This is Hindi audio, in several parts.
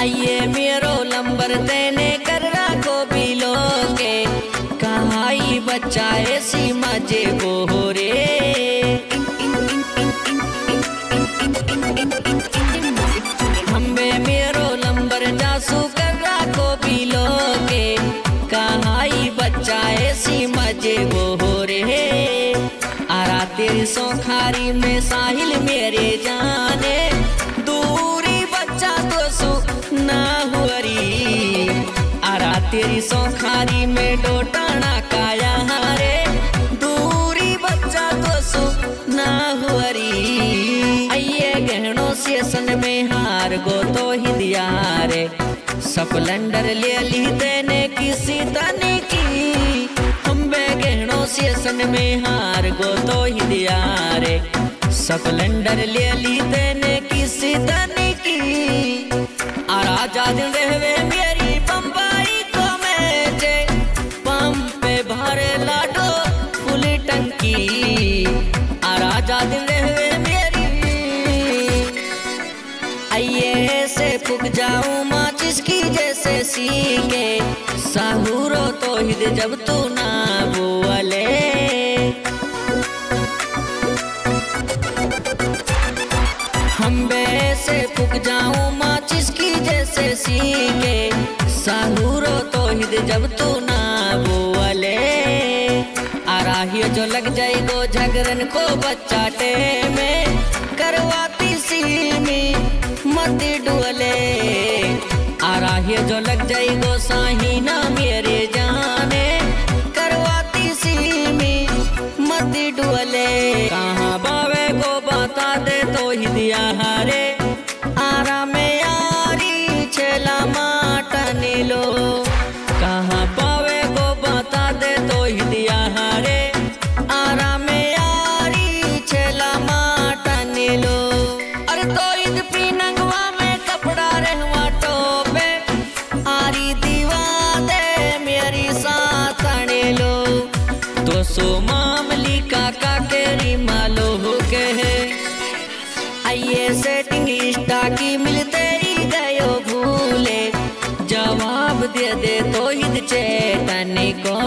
आइए मेरो नंबर देने कर राखो बिलो के कहाई बच्चा ऐसी मजे वो रे। हमें मेरो नंबर जासू कर राखो बिलो के कहाई बच्चा ऐसी मजे वो रे। आरा तेरी सौखारी में साहिल मेरे जाने दूरी बच्चा तो सु ना हुरी। आरा तेरी सौखारी में डोटाना काया रे दूरी बच्चा तो सु ना हुरी। आइए गहनों से सन में हार गो तो ही दिया रे सपलेंडर ले ली देने किसी तने की। हम बे गहनों से सन में हार गो तो ही दिया रे सपलेंडर ले ली देने किसी तने की। आराजा दिन रहवे मेरी बम्बई को मेचे पंप पे भरे लाडो फुल टंकी। आराजा दिन रहवे मेरी आइए से फुक जाऊं माचिस की जैसे सीके साहुरो तो हिद जब तू ना बोले। हम से फुक जाऊं माचिस की जैसे सीके साहुरो तो हिद जब तू ना बोले। आराहियो जो लग जाई गो झगरन को बच्चाटे में करवाती सीमी मत डुअले। आराहियो जो लग जाई गो साही ना मेरे जाने करवाती सीमी मत डुअले। कहाँ बावे को बता दे तो ही दिया हारे आरा में यारी छेला माटने लो। कहाँ पावे को बता दे तो ही दिया हारे आरा में यारी छेला माटने लो। अरे तो ईद पी नंगवा में कपड़ा रहवा टोपे आरी दीवा दे मेरी साथ आने लो। तो सो मामली काका केरी मालो हो के है आइए सेटिंग इंस्टा की मिलते ही गयो भूले जवाब दे दे तो हिद चेतने को।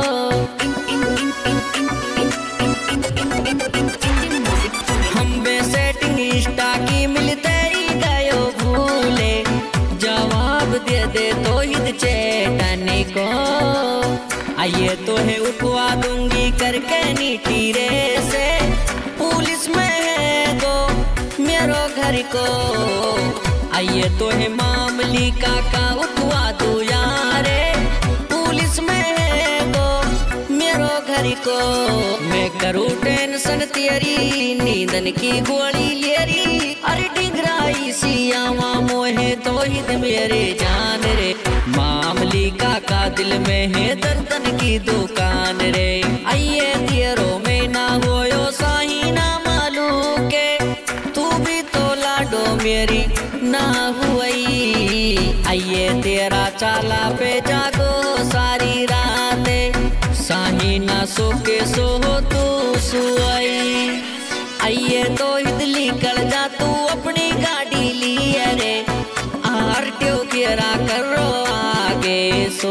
हम बे सेटिंग इंस्टा की मिलते ही गयो भूले जवाब दे दे तो हिद चेतने को। आइए तो है उठवा दूंगी करके नीटी रे से पुलिस में है गो मेरो घर को। आइए तो है मामली काका उठवा दो यारे पुलिस में है गो मेरो घर को। मैं करूँ टेंशन तेरी नींदन की गोली लेरी अरे डिंगराई सियावा मोहे तो हिद मेरे जान रे। मामली काका दिल में है दर्दन की दुकान रे। आइए तेरो में ना होयो साही ना मालू के तू भी तो लाडो मेरी ना हुई। आइए तेरा चाला पे जागो सारी रात साही ना सो के सो तू सुई। आइए तो इदली कर जा तू अपनी गाड़ी लिए रे आरटीओ केरा करो आगे सो।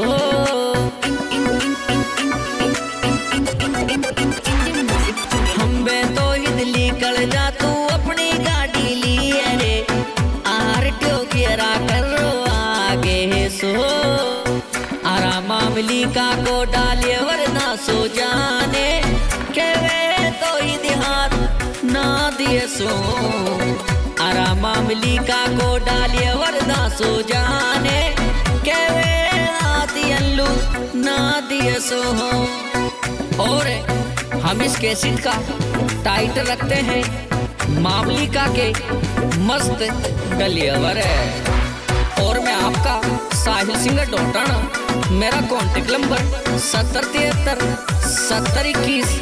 हम बे तो इदली कर जा तू अपनी गाड़ी लिए रे आरटीओ केरा करो आगे सो। आरा मामली का को डाले वरना सो जाने के वे तो इतिहास ना दिए सो। आरा मामली का को डाले वरना सो जाने के वे आती अल्लू ना दिए सो। और हम इस कैसेट का टाइटल रखते हैं मामली का के मस्त डलियावर है। और मैं आपका साहिल सिंगर डोटाना मेरा कॉन्टेक्ट नंबर 7073 7021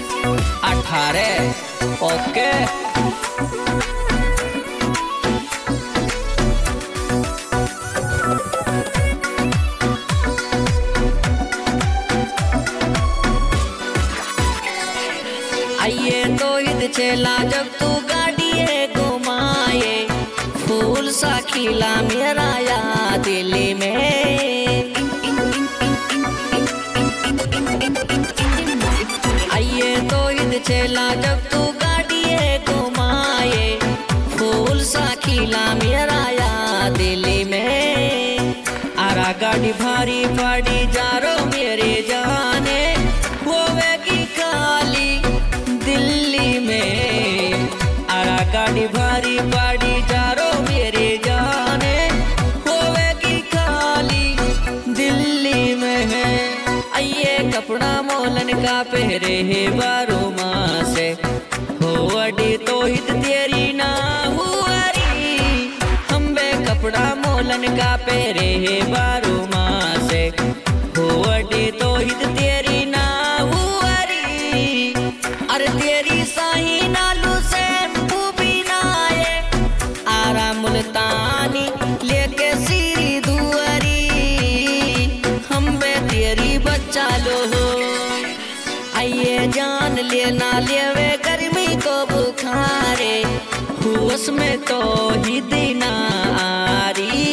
18। ओके आइए तो ईद छेला जब तू गाड़ी है घुमाए फूल साखी खीला मेरा या दिल में। आइए तो ईद चला जब तू गाड़ी घुमाए, फूल सा खीला मेरा या दिल में। आरा गाड़ी भारी पड़ी जारो मेरे जाने, होवेगी खाली दिल्ली में। आरा गाड़ी भारी पड़ी जारो मेरे जाने, होवेगी खाली दिल्ली में है। आइए कपड़ा मोलन का पहरे है बारो माह से, हो अड़ी तो हित तेरी ना हुआरी। हम बे कपड़ा मोलन का पहरे है बारो माह से, हो अड़ी तो हित तेरी ना हुआरी। अरे तेरी साही नालू से भी नाए, आरा मुल्तानी लेके सीरी दुआरी। हम बे तेरी बच्चा लो हो, आइए जान लेना लेवे गर्मी को बुखारे, होश में तो ही दिन आरी।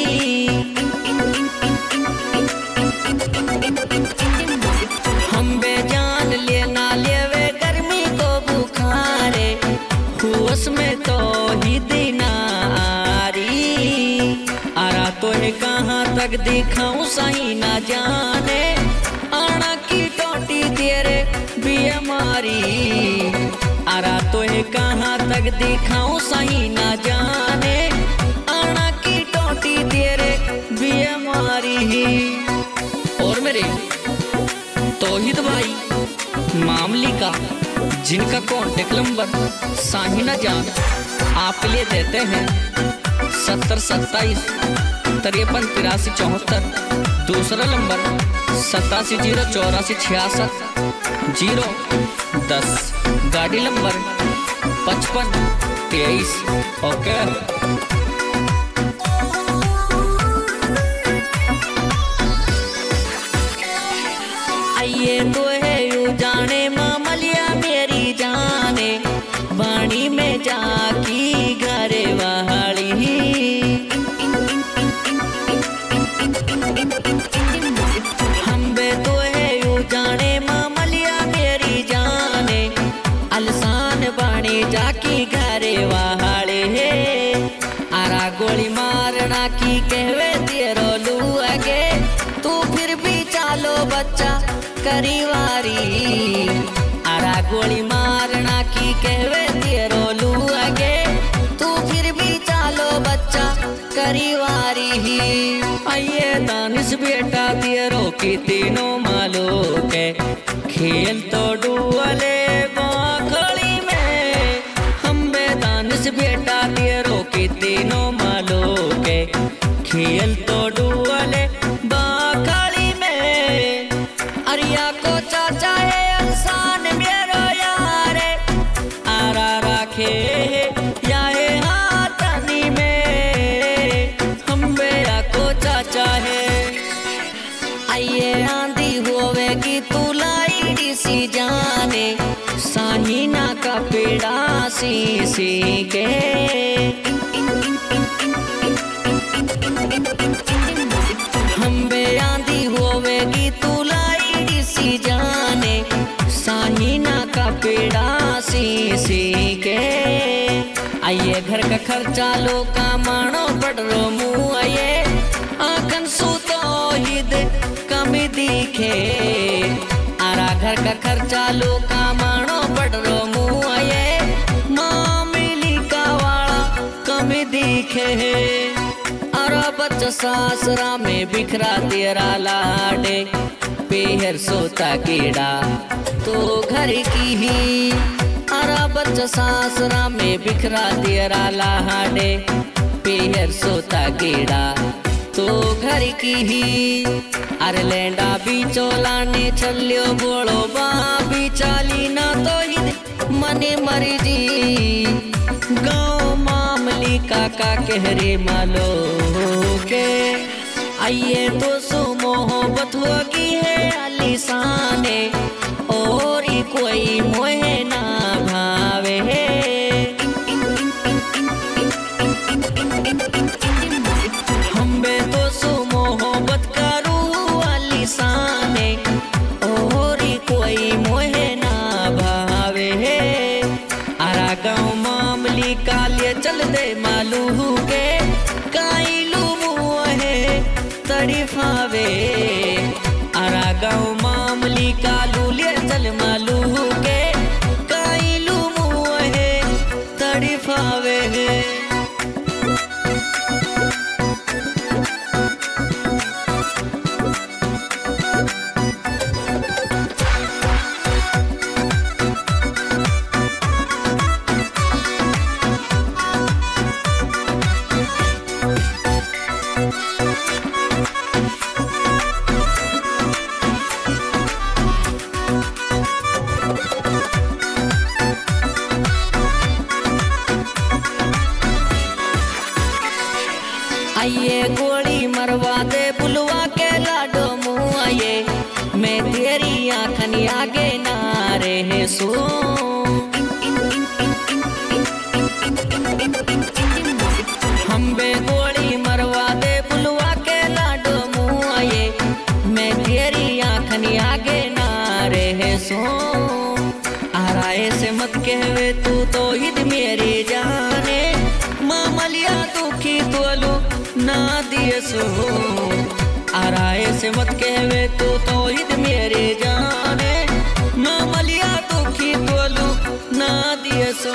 हम बे जान लेना लेवे गर्मी को बुखारे, होश में तो ही दिन आरी। आरा तो है कहाँ तक दिखाऊं सही ना जाने, आना की टोटी तेरे बीमारी। आरा तो है कहाँ तक दिखाऊं सही ना जाने, आना की टोटी तेरे बीमारी। और मेरे तौहीद भाई मामली का, जिनका कॉन्टेक्ट नंबर साहिना जान आपके लिए देते हैं 70 27 53 83 74। दूसरा नंबर 87 0 84 66 0 10। गाड़ी नंबर 55 23। ओके। आइए तो है यू जाने मामलिया मेरी जाने, वाणी में जाकी घरे वाली। हम बे तो है यू जाने मामलिया मेरी जाने, अलसान बाणी जाकी घरे वाले है। आरा गोली मारना की कहवे तेरो लू आगे, तू फिर भी चालो बच्चा करीवारी। आरा गोली मारना की कहवे तेरो लू आगे, तू फिर भी चालो बच्चा करीवारी ही। आइए दानिश बेटा तेरो की तीनों मालो के, खेल तो डुअले बाखड़ी में। हम बे दानिश बेटा तेरो की तीनों मालो के, खेल तो डुअले बाखड़ी में। अरिया को चाचा है इंसान मेरो यारे, आरा राखे या है हाथनी में। हम बेया को चाचा है। आइए आंधी होवेगी तू लाइडी सी जाने, साहिना का पेड़ा सी सी के। हम बे आंधी होवेगी तू लाइडी सी जाने, साहिना का पेड़ा सी सी के। आइए घर का खर्चा लो का मानो पड़ रो मुँह, आइए आंखन सूतो हिद कमी दिखे। आरा घर का खर्चा लो का मानो पड़ रो मुँह, आइए मामली का वाला कमी दिखे। आरा बच्चा सासरा में बिखरा तेरा लाडे, पेहर सोता कीड़ा तो घर की ही। आरा बच्चा सासरा में बिखरा तेरा लाडे, पेहर सोता कीड़ा तो घर की ही। अरे लेंडा भी चोलाने चलियो बोलो बाबी चाली ना तो ही मने मर्जी। गाँव मामली काका कहरे मालो के, आइए तो सो मोहब्बत होगी है आलिशाने, और ही कोई मोहे ना भावे। तड़फावे। आरा गाँव मामली कालू ले चल मालू के काइलू मुहे तड़फावे। आइए गोली मरवा दे बुलवा के लाडो मुँह आइए, मैं तेरी आँखनी आगे ना रहे सो। हम बे गोली मरवा दे बुलवा के लाडो मुँह आइए, मैं तेरी आँखनी आगे ना रहे सो। आराए से मत कहवे तू तो हिद मेरी जाने, मामलिया दुखी तोलू ना दिए सो। आराए से मत कहवे तू तो हिद मेरे जाने, मामलिया दुखी तोलू ना दिए सो।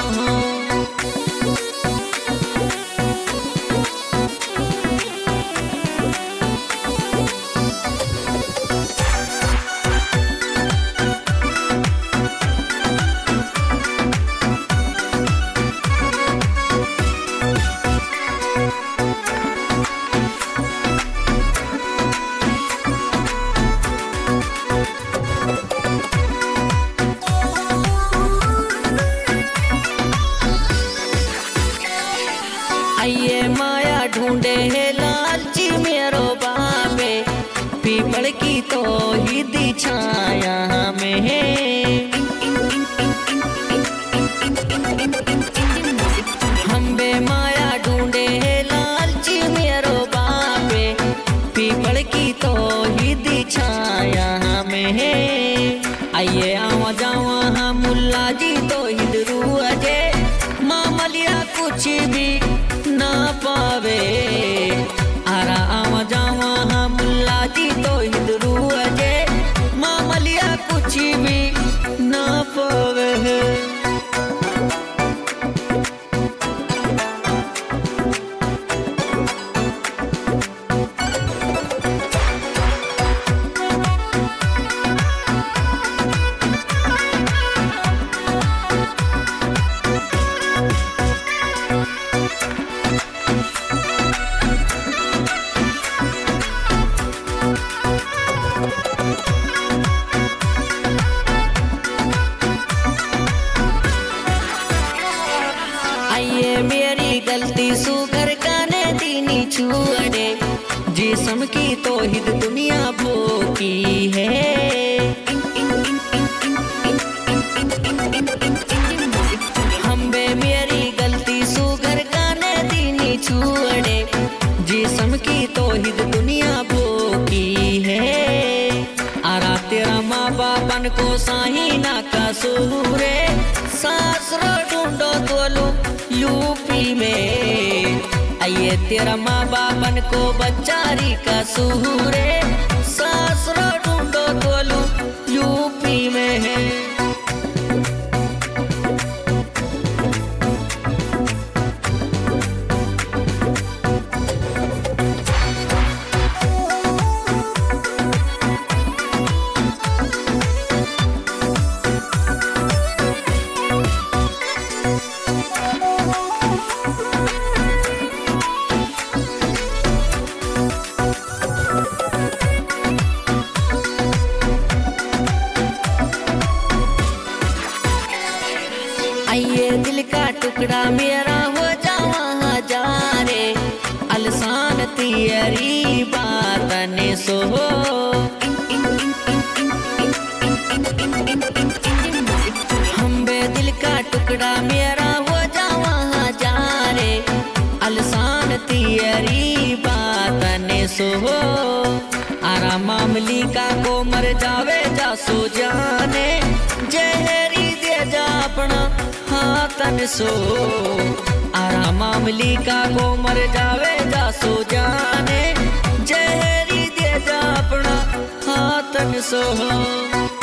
आइए माया ढूंढे है लालची मेरो बाबे, पीपल की तो ही दी छाया में है। हम बे माया ढूंढे है लालची मेरो बाबे, पीपल की तो ही दी छाया में है। आइए आवा जावा हम मुल्ला जी तो हिदरू अजे, मामलिया कुछ भी ना पावे। आरा आवा जावा हाँ मुल्ला जी तो हिदरू अजे, मामलिया कुछ भी ना पावे। आइए मेरी गलती सुगर काने दीनी छुअड़े, जिस्म की तो हिद दुनिया भोगी है। हम बे मेरी गलती सुगर काने दीनी छुअड़े, जिस्म की तो हिद दुनिया भोगी है। आरा तेरा माँ बापन को साही ना का सूरे, सासरो ढूंढो तोलू यूपी में। आइए तेरा माँ बापन को बच्चारी का सूरे, सासरो ढूंढो तोलू यूपी में है। आइए दिल का टुकड़ा मेरा हो जावा हजारे, अलसान तेरी बात ने सो। हम बे दिल का टुकड़ा मेरा हो जावा हजारे, अलसान तेरी बात ने सो। आरा मामली का को मर जावे जा सो जाने, जहरी दे जा अपना हाथन सो। आरा मामली का को मर जावे जा सो जाने, जहरी तन सोहो